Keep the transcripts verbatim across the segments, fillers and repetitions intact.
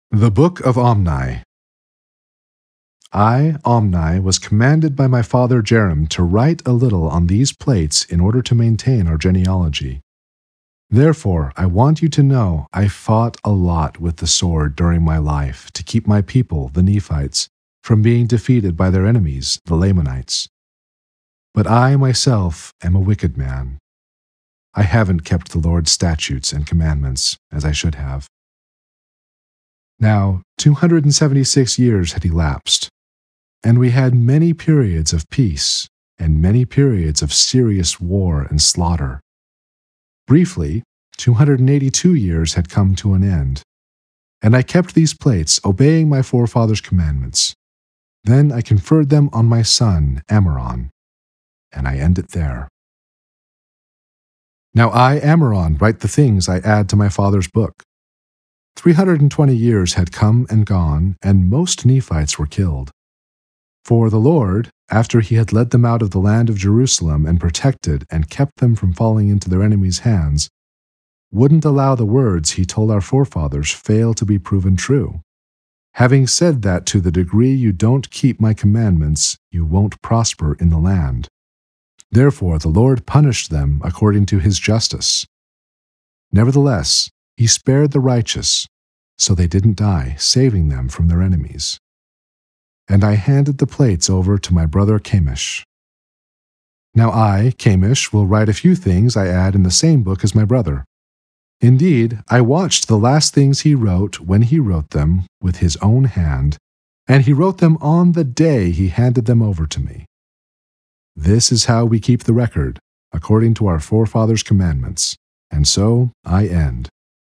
The Book of Omni. I, Omni, was commanded by my father Jerem to write a little on these plates in order to maintain our genealogy. Therefore, I want you to know I fought a lot with the sword during my life to keep my people, the Nephites, from being defeated by their enemies, the Lamanites. But I myself am a wicked man. I haven't kept the Lord's statutes and commandments as I should have. Now, two hundred seventy-six years had elapsed, and we had many periods of peace and many periods of serious war and slaughter. Briefly, two hundred eighty-two years had come to an end, and I kept these plates, obeying my forefathers' commandments. Then I conferred them on my son, Ammoron, and I end it there. Now I, Ammoron, write the things I add to my father's book. Three hundred and twenty years had come and gone, and most Nephites were killed. For the Lord, after he had led them out of the land of Jerusalem and protected and kept them from falling into their enemies' hands, wouldn't allow the words he told our forefathers fail to be proven true. Having said that to the degree you don't keep my commandments, you won't prosper in the land. Therefore the Lord punished them according to his justice. Nevertheless, he spared the righteous, so they didn't die, saving them from their enemies. And I handed the plates over to my brother Chamish. Now I, Chamish, will write a few things I add in the same book as my brother. Indeed, I watched the last things he wrote when he wrote them with his own hand, and he wrote them on the day he handed them over to me. This is how we keep the record, according to our forefathers' commandments, and so I end.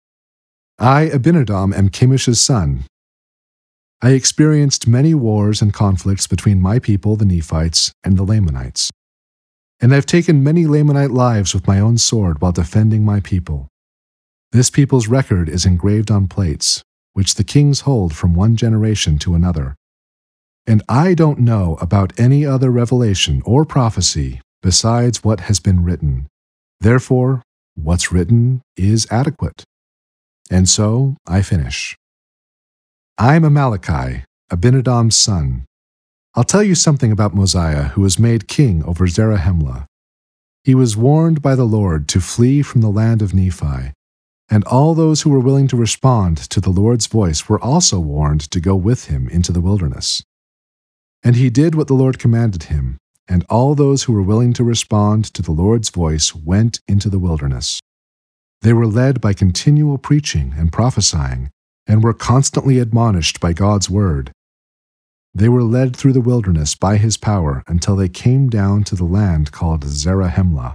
I, Abinadom, am Chamish's son. I experienced many wars and conflicts between my people, the Nephites, and the Lamanites. And I've taken many Lamanite lives with my own sword while defending my people. This people's record is engraved on plates, which the kings hold from one generation to another. And I don't know about any other revelation or prophecy besides what has been written. Therefore, what's written is adequate. And so I finish. I'm Amaleki, Abinadom's son. I'll tell you something about Mosiah, who was made king over Zarahemla. He was warned by the Lord to flee from the land of Nephi, and all those who were willing to respond to the Lord's voice were also warned to go with him into the wilderness. And he did what the Lord commanded him, and all those who were willing to respond to the Lord's voice went into the wilderness. They were led by continual preaching and prophesying, and were constantly admonished by God's word. They were led through the wilderness by his power until they came down to the land called Zarahemla.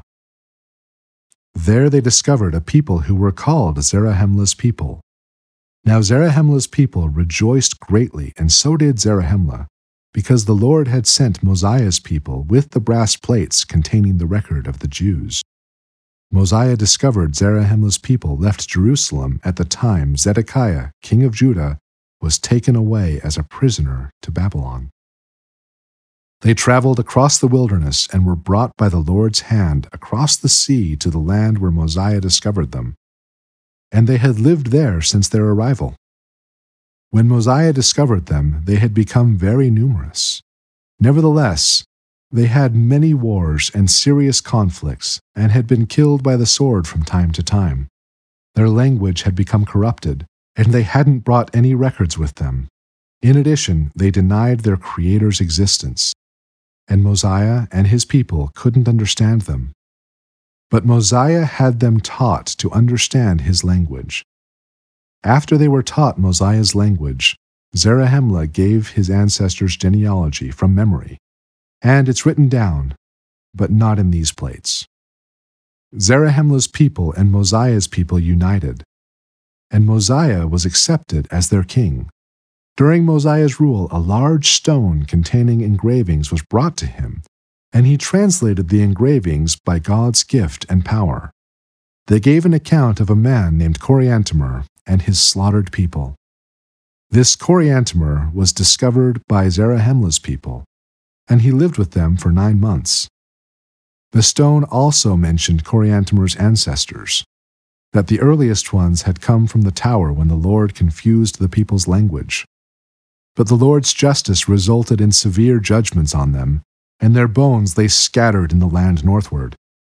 There they discovered a people who were called Zarahemla's people. Now Zarahemla's people rejoiced greatly, and so did Zarahemla, because the Lord had sent Mosiah's people with the brass plates containing the record of the Jews. Mosiah discovered Zarahemla's people left Jerusalem at the time Zedekiah, king of Judah, was taken away as a prisoner to Babylon. They traveled across the wilderness and were brought by the Lord's hand across the sea to the land where Mosiah discovered them, and they had lived there since their arrival. When Mosiah discovered them, they had become very numerous. Nevertheless, they had many wars and serious conflicts, and had been killed by the sword from time to time. Their language had become corrupted, and they hadn't brought any records with them. In addition, they denied their Creator's existence, and Mosiah and his people couldn't understand them. But Mosiah had them taught to understand his language. After they were taught Mosiah's language, Zarahemla gave his ancestors' genealogy from memory, and it's written down, but not in these plates. Zarahemla's people and Mosiah's people united, and Mosiah was accepted as their king. During Mosiah's rule, a large stone containing engravings was brought to him, and he translated the engravings by God's gift and power. They gave an account of a man named Coriantumr and his slaughtered people. This Coriantumr was discovered by Zarahemla's people, and he lived with them for nine months. The stone also mentioned Coriantumr's ancestors, that the earliest ones had come from the tower when the Lord confused the people's language. But the Lord's justice resulted in severe judgments on them, and their bones they scattered in the land northward.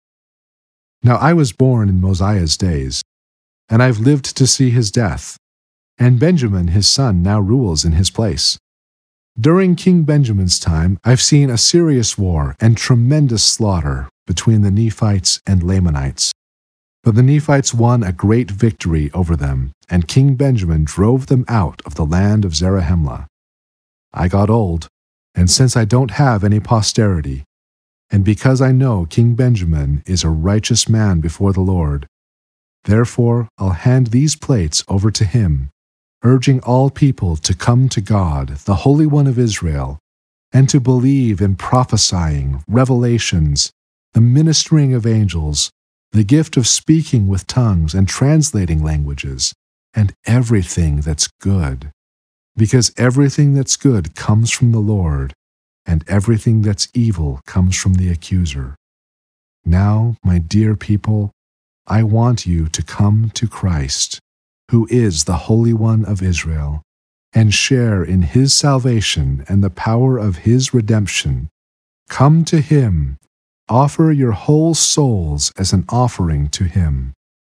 Now I was born in Mosiah's days, and I've lived to see his death, and Benjamin his son now rules in his place. During King Benjamin's time, I've seen a serious war and tremendous slaughter between the Nephites and Lamanites. But the Nephites won a great victory over them, and King Benjamin drove them out of the land of Zarahemla. I got old, and since I don't have any posterity, and because I know King Benjamin is a righteous man before the Lord, therefore I'll hand these plates over to him, urging all people to come to God, the Holy One of Israel, and to believe in prophesying, revelations, the ministering of angels, the gift of speaking with tongues and translating languages, and everything that's good. Because everything that's good comes from the Lord, and everything that's evil comes from the accuser. Now, my dear people, I want you to come to Christ, who is the Holy One of Israel, and share in his salvation and the power of his redemption. Come to him. Offer your whole souls as an offering to him.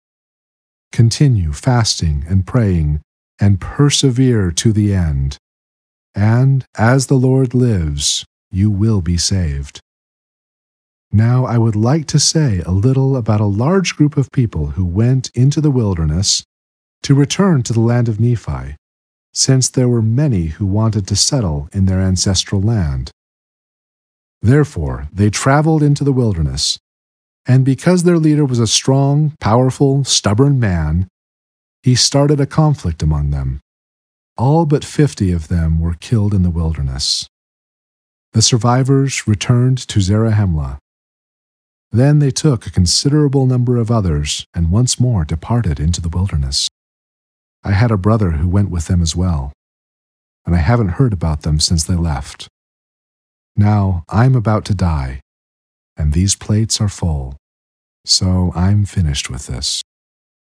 Continue fasting and praying, and persevere to the end. And, as the Lord lives, you will be saved. Now I would like to say a little about a large group of people who went into the wilderness to return to the land of Nephi, since there were many who wanted to settle in their ancestral land. Therefore, they traveled into the wilderness, and because their leader was a strong, powerful, stubborn man, he started a conflict among them. All but fifty of them were killed in the wilderness. The survivors returned to Zarahemla. Then they took a considerable number of others and once more departed into the wilderness. I had a brother who went with them as well, and I haven't heard about them since they left. Now I'm about to die, and these plates are full, so I'm finished with this.